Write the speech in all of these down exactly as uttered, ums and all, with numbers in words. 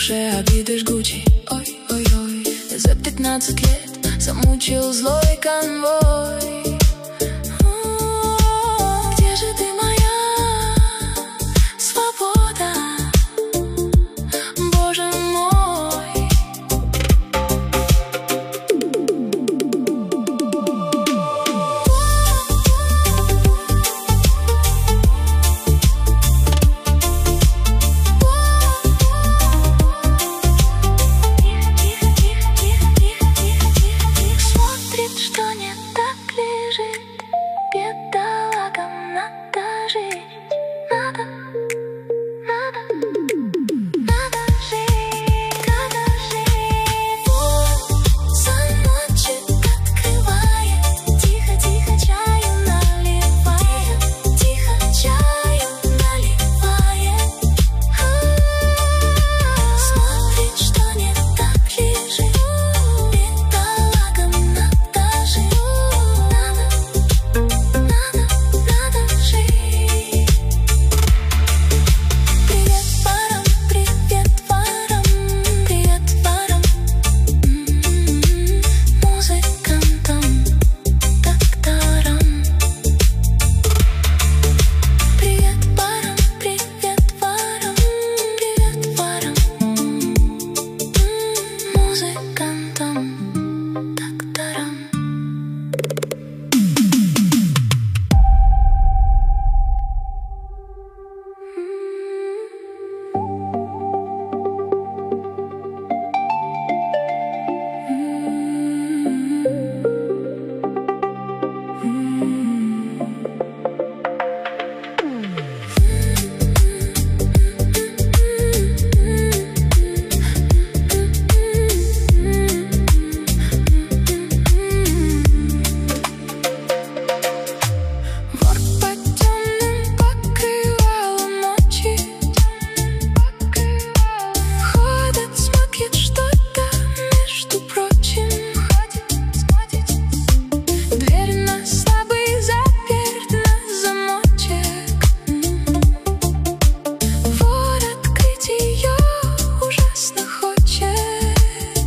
душе обиды жгучей. Ой-ой-ой, за пятнадцать лет замучил злой конвой. Где же ты, моя свобода, Боже мой? Смотрит, что не так лежит, бедолагам надо жить. Надо, надо, надо жить, надо жить. Вот звоночек открывает, тихо-тихо чаю наливает, тихо чаю наливает. Смотрит, что не так лежит, бедолагам надо жить. Надо, надо, надо жить. Привет ворам, привет ворам, привет ворам, музыкантам, докторам. Привет ворам, привет ворам, привет ворам, музыкантам, докторам. Вор по темным покрывалам ночи ходит, смотрит что-то, между прочим. Дверь на слабый заперт на замочек. Вор открыть ее ужасно хочет.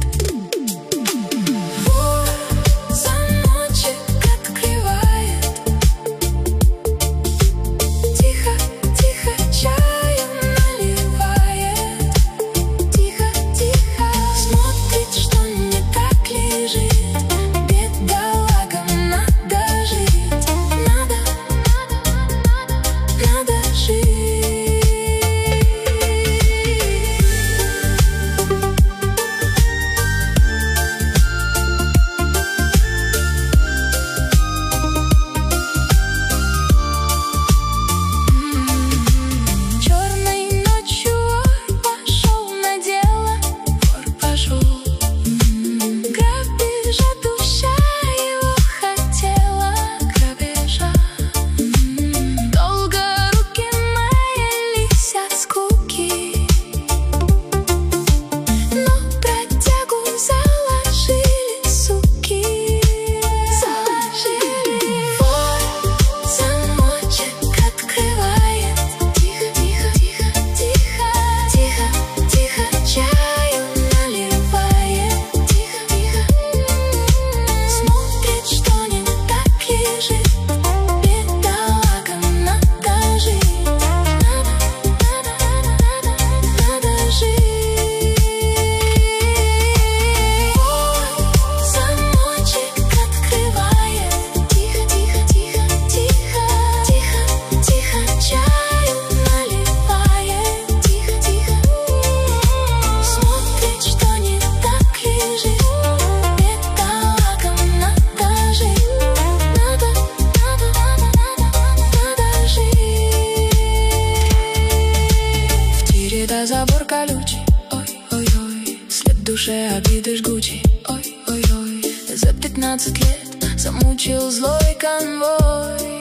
Вор замочек открывает, тихо, тихо чаю наливает, тихо, тихо. Смотрит, что не так лежит, бедолагам надо жить. Надо, надо жить. Черной ночью вор пошел на дело, вор пошел. Грабежа душа его хотела, грабежа. Долго руки маялись от скуки, но бродягу заложили, суки. Заложили. Вор замочек открывает, тихо, тихо, тихо, тихо, тихо, тихо чаю наливает, тихо, тихо. Смотрит, что не так лежит, бедолагам надо жить. Надо, надо, надо, надо жить. Вор замочек открывает, тихо, тихо, тихо, тихо, тихо, тихо чаю наливает, тихо, тихо. Смотрит, что не так лежит, бедолагам надо жить. Надо, надо, надо, надо жить. В тире да забор колючий, ой-ой-ой, след душе обиды жгучей. Ой-ой-ой, за пятнадцать лет замучил злой конвой.